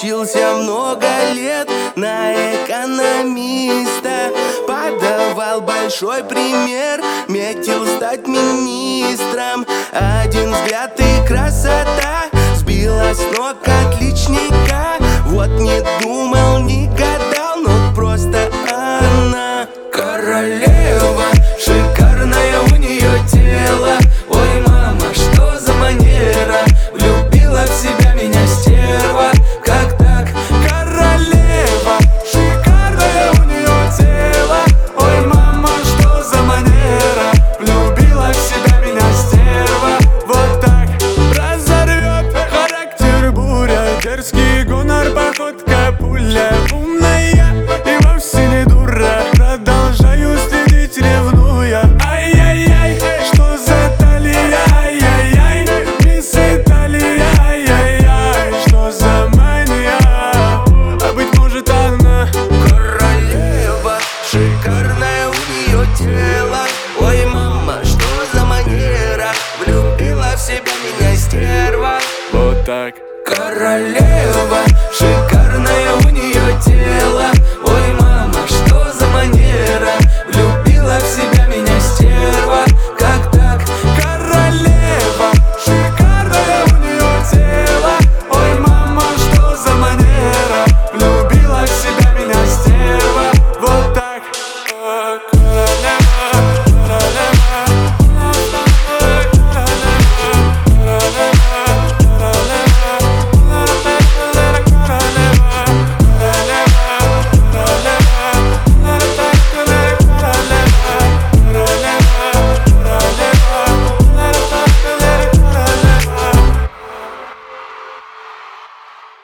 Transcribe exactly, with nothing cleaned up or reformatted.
Учился много лет на экономиста, подавал большой пример, метил стать министром. Один взгляд и красота сбила с ног отличника. Вот не думал, не гадал, но просто она королева. Шикарное у нее тело. Ой, мама, что за манера? Влюбила в себя меня стерва. Как так? Королева. Шикарное у нее тело. Ой, мама, что за манера? Влюбила в себя меня стерва. Вот так разорвет характер буря. Дерзкий гонор, походка пуля. Умная и вовсе не дура. Продолжаю следить, ревнуя. Ай-яй-яй, что за талия? Ай-яй-яй, мисс Италия. Ай-яй-яй, что за мания? А быть может она королева. Шикарное у нее тело. Ой, мама, что за манера? Влюбила в себя меня стерва. Вот так королева.